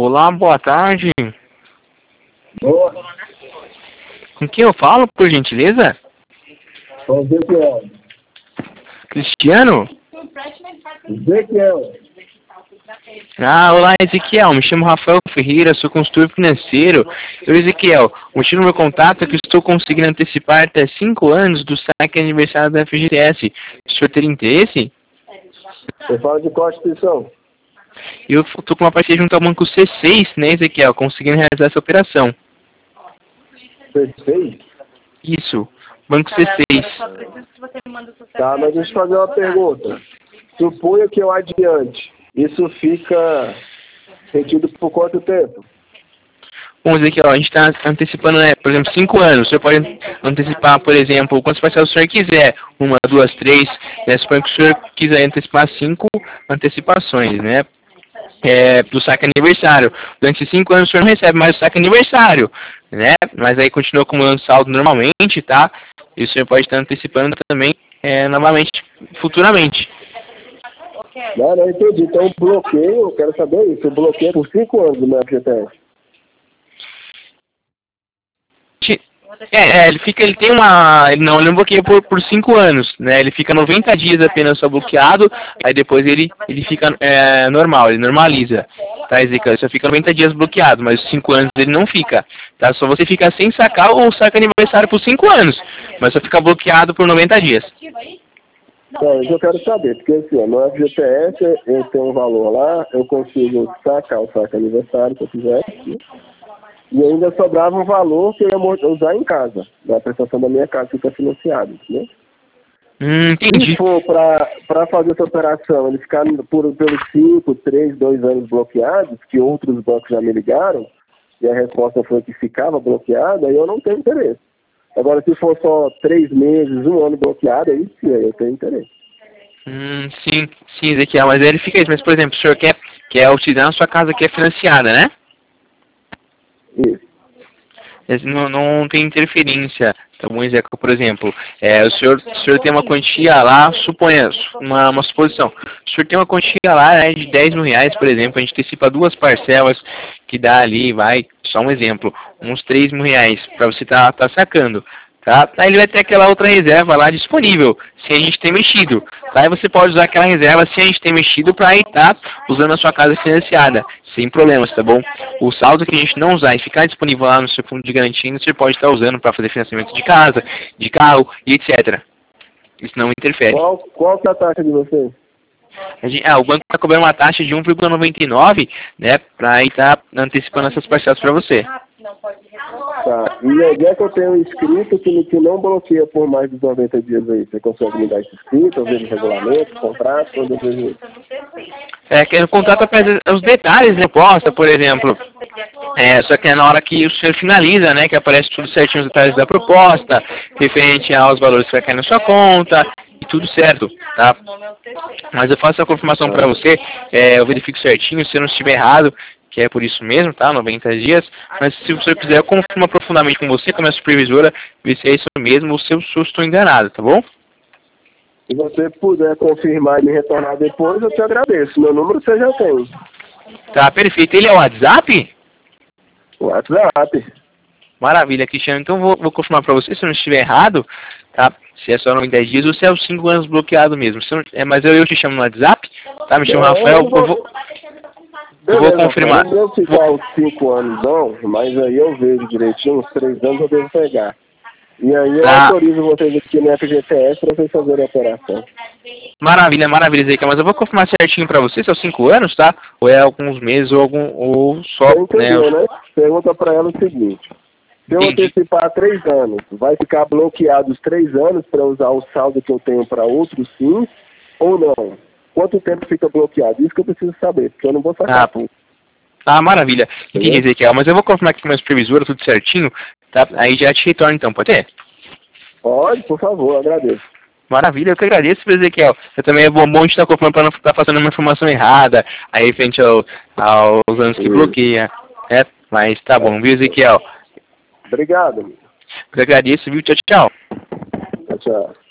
Olá, boa tarde. Boa. Com quem eu falo, por gentileza? Com Ezequiel. Cristiano? Ezequiel. Ah, olá, Ezequiel. Me chamo Rafael Ferreira, sou consultor financeiro. Ezequiel, o motivo do meu contato é que estou conseguindo antecipar até 5 anos do saque aniversário da FGTS. O senhor teria interesse? Você fala de qual instituição? Eu estou com uma parceria junto ao Banco C6, né, Ezequiel, conseguindo realizar essa operação. C6? Isso, Banco C6. Tá, mas deixa eu fazer uma pergunta. Suponha que eu adiante. Isso fica retido por quanto tempo? Bom, Ezequiel, a gente está antecipando, né, por exemplo, 5 anos. O senhor pode antecipar, por exemplo, quantas parcelas o senhor quiser. 1, 2, 3. Né? Suponho que o senhor quiser antecipar 5 antecipações, né? Do saque aniversário. Durante 5 anos o senhor não recebe mais o saque aniversário, né? Mas aí continua acumulando saldo normalmente, tá? E o senhor pode estar antecipando também novamente, futuramente. Não entendi. Então o bloqueio, eu quero saber isso. O bloqueio é por 5 anos do meu FGTS. Ele tem uma. Ele não bloqueia por 5 anos, né? Ele fica 90 dias apenas só bloqueado, aí depois ele fica normal, ele normaliza. Tá, Ezequiel? Ele só fica 90 dias bloqueado, mas os 5 anos ele não fica. Tá? Só você fica sem sacar ou saca aniversário por 5 anos, mas só fica bloqueado por 90 dias. Não, isso eu quero saber, porque assim, no FGTS eu tenho um valor lá, eu consigo sacar o saque aniversário se eu quiser, né? E ainda sobrava um valor que eu ia usar em casa, na prestação da minha casa que está financiada, né? Entendi. Se for para fazer essa operação, ele ficar pelos 5, 3, 2 anos bloqueados, que outros bancos já me ligaram, e a resposta foi que ficava bloqueado, aí eu não tenho interesse. Agora, se for só 3 meses, 1 ano bloqueado, aí sim, aí eu tenho interesse. Sim, Ezequiel, mas aí ele fica isso. Mas, por exemplo, o senhor quer utilizar a sua casa que é financiada, né? Isso. Não tem interferência. Então, um exemplo, por exemplo, o senhor tem uma quantia lá, suponha, uma suposição. O senhor tem uma quantia lá de 10 mil reais, por exemplo, a gente antecipa 2 parcelas, que dá ali, só um exemplo, uns 3 mil reais, para você tá sacando. Tá? Aí ele vai ter aquela outra reserva lá disponível, se a gente ter mexido. Tá? Aí você pode usar aquela reserva se a gente ter mexido para aí estar usando a sua casa financiada, sem problemas, tá bom? O saldo que a gente não usar e ficar disponível lá no seu fundo de garantia, você pode estar usando para fazer financiamento de casa, de carro e etc. Isso não interfere. Qual que é a taxa de vocês? O banco está cobrando uma taxa de 1,99, né, para aí estar antecipando essas parcelas para você. Tá. E onde é que eu tenho inscrito que não bloqueia por mais de 90 dias aí? Você consegue me dar esse escrito, eu vejo o regulamento, contrato, onde eu vejo isso? Que o contrato apresenta os detalhes da proposta, por exemplo. Só que é na hora que o senhor finaliza, né, que aparece tudo certinho os detalhes da proposta, referente aos valores que vai cair na sua conta, e tudo certo, tá? Mas eu faço a confirmação para você, eu verifico certinho, se eu não estiver errado, que é por isso mesmo, tá? 90 dias. Mas se o senhor quiser, eu confirmo profundamente com você, com a minha supervisora, ver se é isso mesmo ou se eu estou enganado, tá bom? Se você puder confirmar e me retornar depois, eu te agradeço. Meu número você já tem. Tá, perfeito. Ele é o WhatsApp? WhatsApp. Maravilha, Cristiano. Então vou confirmar para você, se eu não estiver errado, tá? Se é só 90 dias ou se é os 5 anos bloqueado mesmo. Se não, mas eu te chamo no WhatsApp, tá? Me chamo Rafael, eu vou confirmar. Não deu ficar os 5 anos não, mas aí eu vejo direitinho, uns 3 anos eu devo pegar. E aí eu autorizo vocês aqui no FGTS para vocês fazerem a operação. Maravilha, Zeca. Mas eu vou confirmar certinho para você, se é os 5 anos, tá? Ou é alguns meses ou só... Você entendeu, né? Pergunta para ela o seguinte. Se eu antecipar 3 anos, vai ficar bloqueado os 3 anos para usar o saldo que eu tenho para outros fins ou não? Quanto tempo fica bloqueado? Isso que eu preciso saber, porque eu não vou sacar tudo. Maravilha. Entendi, Ezequiel. Mas eu vou confirmar aqui com a minha supervisora, tudo certinho, tá? Aí já te retorno então, pode ser? Pode, por favor, agradeço. Maravilha, eu que agradeço, Ezequiel. Eu também é bom de estar confirmando para não estar fazendo uma informação errada, aí frente aos anos que bloqueia, né? Mas tá bom, viu, Ezequiel? Obrigado, amigo. Eu agradeço, viu? Tchau, tchau. Tchau.